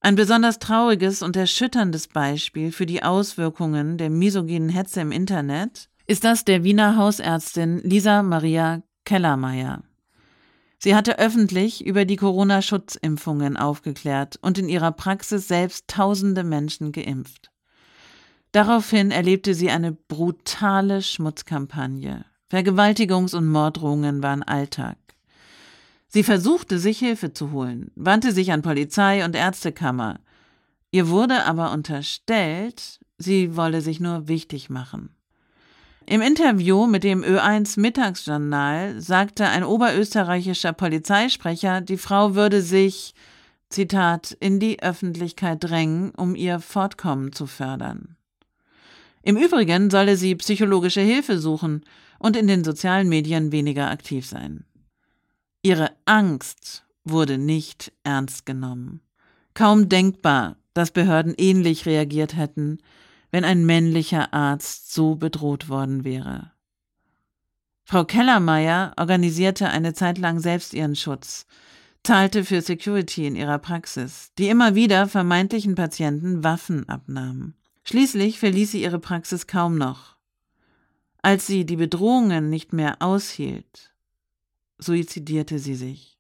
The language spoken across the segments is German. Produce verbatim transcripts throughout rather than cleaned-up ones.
Ein besonders trauriges und erschütterndes Beispiel für die Auswirkungen der misogynen Hetze im Internet ist das der Wiener Hausärztin Lisa Maria Kellermeier. Sie hatte öffentlich über die Corona-Schutzimpfungen aufgeklärt und in ihrer Praxis selbst tausende Menschen geimpft. Daraufhin erlebte sie eine brutale Schmutzkampagne. Vergewaltigungs- und Morddrohungen waren Alltag. Sie versuchte, sich Hilfe zu holen, wandte sich an Polizei und Ärztekammer. Ihr wurde aber unterstellt, sie wolle sich nur wichtig machen. Im Interview mit dem Ö eins Mittagsjournal sagte ein oberösterreichischer Polizeisprecher, die Frau würde sich, Zitat, in die Öffentlichkeit drängen, um ihr Fortkommen zu fördern. Im Übrigen solle sie psychologische Hilfe suchen und in den sozialen Medien weniger aktiv sein. Ihre Angst wurde nicht ernst genommen. Kaum denkbar, dass Behörden ähnlich reagiert hätten, wenn ein männlicher Arzt so bedroht worden wäre. Frau Kellermeier organisierte eine Zeit lang selbst ihren Schutz, zahlte für Security in ihrer Praxis, die immer wieder vermeintlichen Patienten Waffen abnahm. Schließlich verließ sie ihre Praxis kaum noch. Als sie die Bedrohungen nicht mehr aushielt, suizidierte sie sich.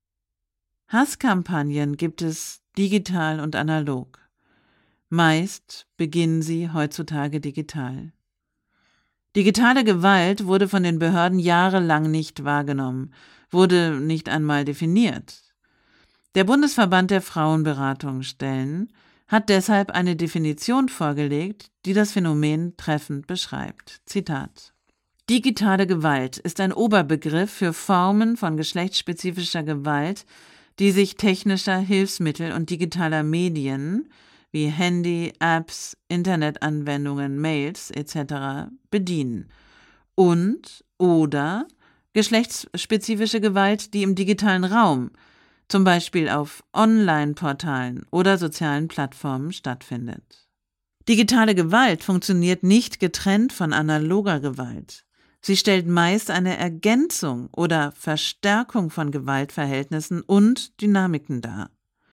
Hasskampagnen gibt es digital und analog. Meist beginnen sie heutzutage digital. Digitale Gewalt wurde von den Behörden jahrelang nicht wahrgenommen, wurde nicht einmal definiert. Der Bundesverband der Frauenberatungsstellen hat deshalb eine Definition vorgelegt, die das Phänomen treffend beschreibt. Zitat: Digitale Gewalt ist ein Oberbegriff für Formen von geschlechtsspezifischer Gewalt, die sich technischer Hilfsmittel und digitaler Medien wie Handy, Apps, Internetanwendungen, Mails et cetera bedienen und oder geschlechtsspezifische Gewalt, die im digitalen Raum, zum Beispiel auf Online-Portalen oder sozialen Plattformen stattfindet. Digitale Gewalt funktioniert nicht getrennt von analoger Gewalt. Sie stellt meist eine Ergänzung oder Verstärkung von Gewaltverhältnissen und Dynamiken dar.